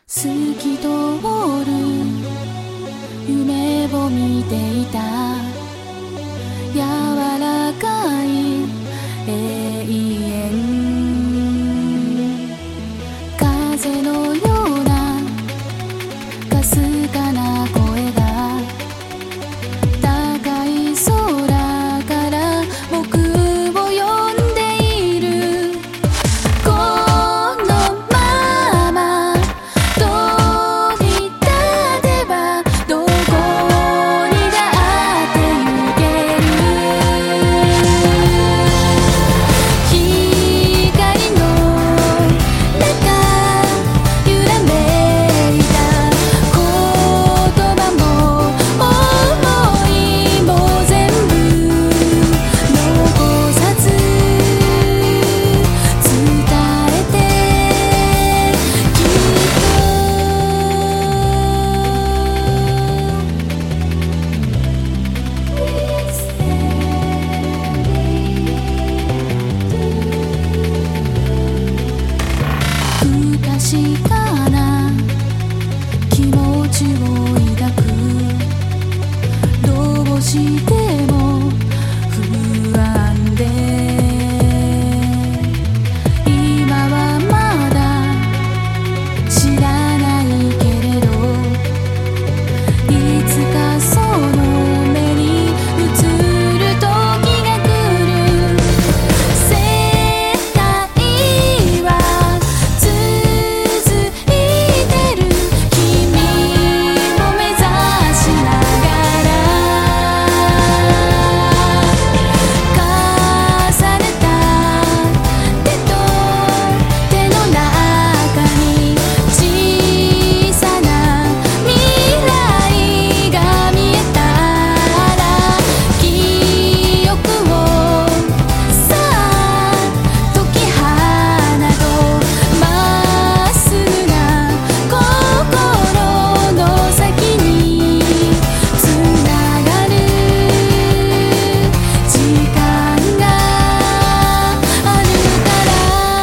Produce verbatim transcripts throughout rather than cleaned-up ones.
透き通る夢を見ていた柔らかい永遠風のようなかすかな声が高い空から僕を呼んでいるこのまま飛び立てばどこにだって行ける光の中揺らめいた言葉も想いも全部残さず伝えてきっと不確かな気持ちを抱くどうしても不安で今はまだ知らないけれどいつかその目に映る時が来る世界は続いてる君を目指しながら重ねた手と手の中に小さな未来が見えたら記憶をさあ解き放とうまっすぐな心の先につながる時間があるから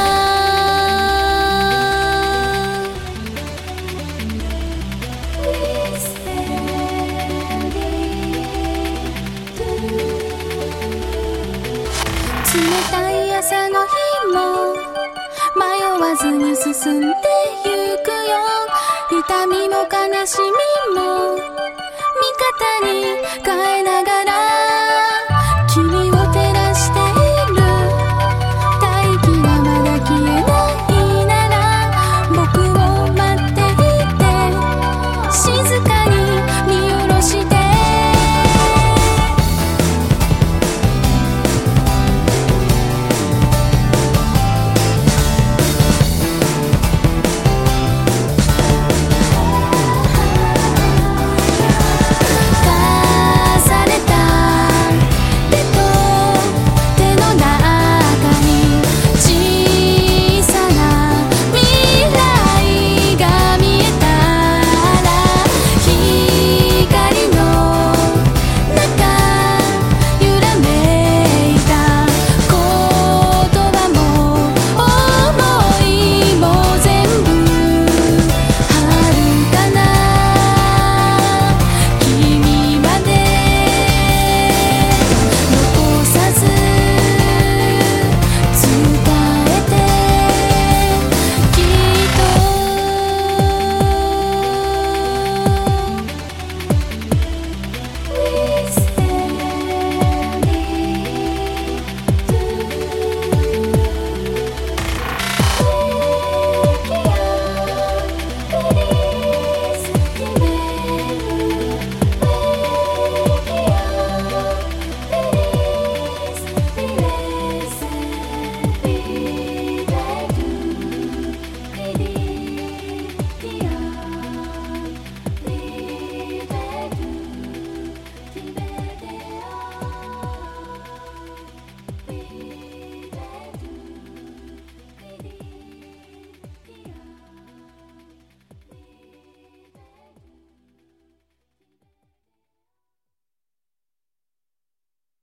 冷たい朝の日も迷わずに進んでゆくよ痛みも悲しみも味方に変えない